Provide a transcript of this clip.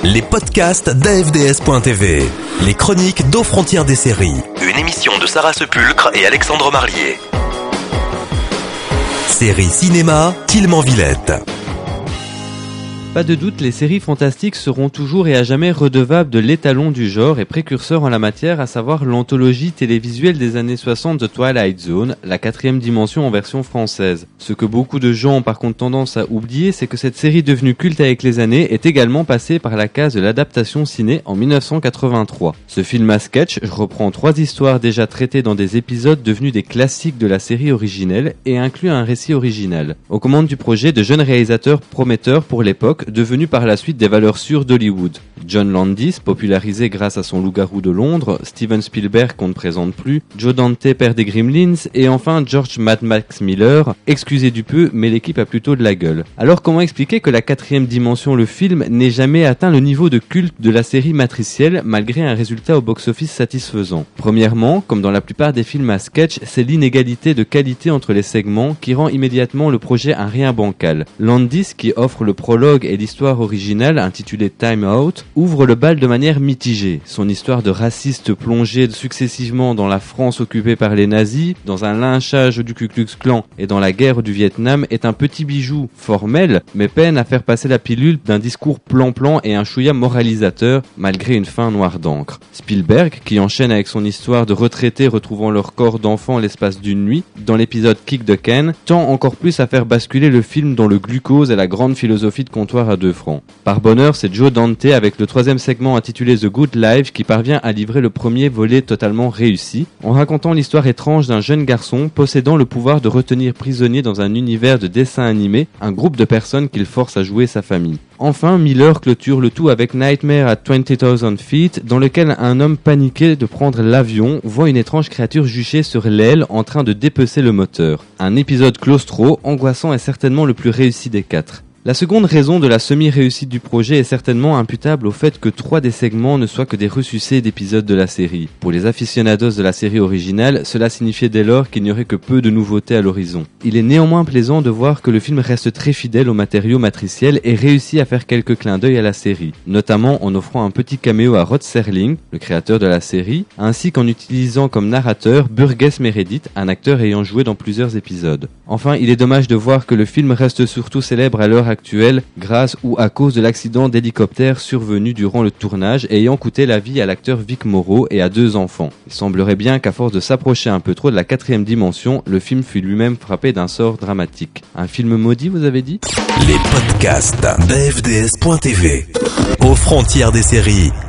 Les podcasts d'AFDS.tv. Les chroniques d'Aux Frontières des séries. Une émission de Sarah Sepulcre et Alexandre Marlier. Série cinéma, Tilman Villette. Pas de doute, les séries fantastiques seront toujours et à jamais redevables de l'étalon du genre et précurseurs en la matière, à savoir l'anthologie télévisuelle des années 60 The Twilight Zone, la 4e dimension en version française. Ce que beaucoup de gens ont par contre tendance à oublier, c'est que cette série devenue culte avec les années est également passée par la case de l'adaptation ciné en 1983. Ce film à sketch reprend 3 histoires déjà traitées dans des épisodes devenus des classiques de la série originelle et inclut un récit original. Aux commandes du projet, de jeunes réalisateurs prometteurs pour l'époque, devenus par la suite des valeurs sûres d'Hollywood. John Landis, popularisé grâce à son Loup-garou de Londres, Steven Spielberg qu'on ne présente plus, Joe Dante, père des Gremlins, et enfin George Mad Max Miller. Excusez du peu, mais l'équipe a plutôt de la gueule. Alors comment expliquer que la 4e dimension, le film, n'ait jamais atteint le niveau de culte de la série matricielle malgré un résultat au box-office satisfaisant? Premièrement, comme dans la plupart des films à sketch, c'est l'inégalité de qualité entre les segments qui rend immédiatement le projet un rien bancal. Landis, qui offre le prologue et l'histoire originale, intitulée Time Out, ouvre le bal de manière mitigée. Son histoire de raciste plongé successivement dans la France occupée par les nazis, dans un lynchage du Ku Klux Klan et dans la guerre du Vietnam est un petit bijou formel, mais peine à faire passer la pilule d'un discours plan-plan et un chouïa moralisateur, malgré une fin noire d'encre. Spielberg, qui enchaîne avec son histoire de retraités retrouvant leur corps d'enfant l'espace d'une nuit, dans l'épisode Kick the Can, tend encore plus à faire basculer le film dans le glucose et la grande philosophie de comptoir à 2 francs. Par bonheur, c'est Joe Dante avec le 3e segment intitulé The Good Life qui parvient à livrer le premier volet totalement réussi, en racontant l'histoire étrange d'un jeune garçon possédant le pouvoir de retenir prisonnier dans un univers de dessin animé un groupe de personnes qu'il force à jouer sa famille. Enfin, Miller clôture le tout avec Nightmare at 20,000 Feet, dans lequel un homme paniqué de prendre l'avion voit une étrange créature juchée sur l'aile en train de dépecer le moteur. Un épisode claustro, angoissant et certainement le plus réussi des 4. La seconde raison de la semi-réussite du projet est certainement imputable au fait que 3 des segments ne soient que des ressucés d'épisodes de la série. Pour les aficionados de la série originale, cela signifiait dès lors qu'il n'y aurait que peu de nouveautés à l'horizon. Il est néanmoins plaisant de voir que le film reste très fidèle aux matériaux matriciels et réussit à faire quelques clins d'œil à la série, notamment en offrant un petit caméo à Rod Serling, le créateur de la série, ainsi qu'en utilisant comme narrateur Burgess Meredith, un acteur ayant joué dans plusieurs épisodes. Enfin, il est dommage de voir que le film reste surtout célèbre à l'heure actuelle grâce ou à cause de l'accident d'hélicoptère survenu durant le tournage et ayant coûté la vie à l'acteur Vic Morrow et à 2 enfants. Il semblerait bien qu'à force de s'approcher un peu trop de la 4e dimension, le film fut lui-même frappé d'un sort dramatique. Un film maudit, vous avez dit? Les podcasts d'AFDS.tv. Aux Frontières des séries.